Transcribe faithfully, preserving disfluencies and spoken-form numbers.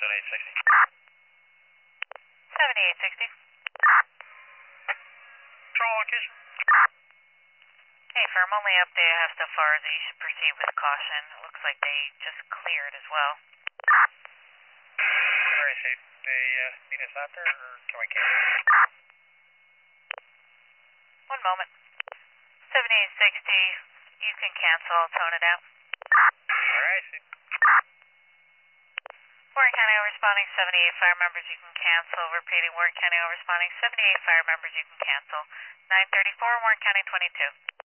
seventy-eight sixty. seventy-eight sixty. Control location. Hey, firm, only update I have so far is that you should proceed with caution. It looks like they just cleared as well. Where is he? They uh, meet us out there, or can we cancel? One moment. seventy-eight sixty, you can cancel, I'll tone it out. Where is he? Warren County responding, seventy-eight fire members you can cancel. Repeating, Warren County responding, seventy-eight fire members you can cancel. nine thirty-four, Warren County twenty-two.